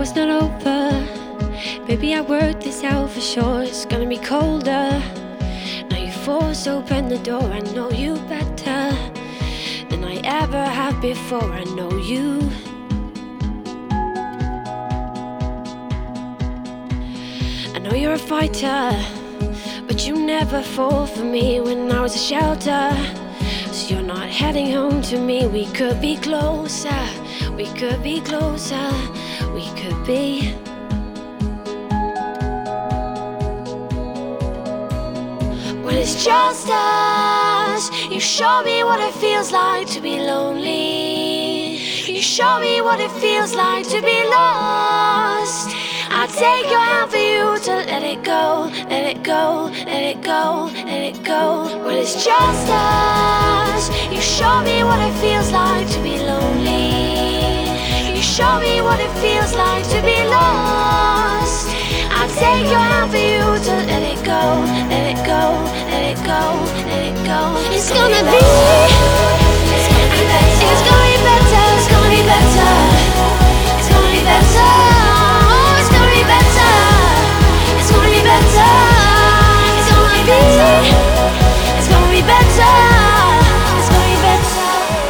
it's not over. Baby, I worked this out for sure. It's gonna be colder. Now you force open the door. I know you better than I ever have before. I know you. I know you're a fighter, but you never fall for me when I was a shelter. So you're not heading home to me. We could be closer. We could be closer. We could be. When it's just us, you show me what it feels like to be lonely. You show me what it feels like to be lost. I'll take your hand for you to let it go, let it go, let it go, let it go. When it's just us, you show me what it feels like to be lonely. You show me what it feels like to be lost. I'll take your hand for you to let it go, let it go, let it go, let it go. It's gonna be, it's gonna be better. It's gonna be better. It's gonna be better. It's gonna be better. Oh, it's gonna be better. It's gonna be better. It's gonna be better. It's gonna be better. It's gonna be better.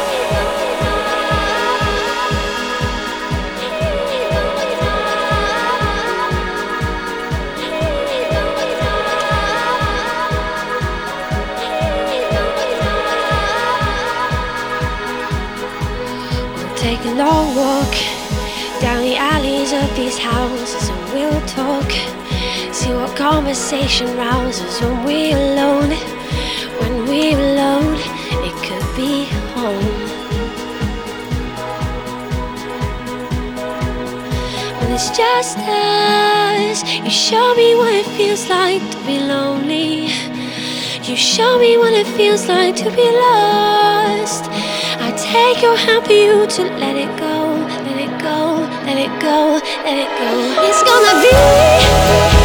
Take a long walk down the alleys of these houses and we'll talk. See what conversation rouses when we're alone. When we're alone, it could be home. When it's just us, you show me what it feels like to be lonely. You show me what it feels like to be lost. I take your hand for you to let it go, let it go, let it go, let it go. It's gonna be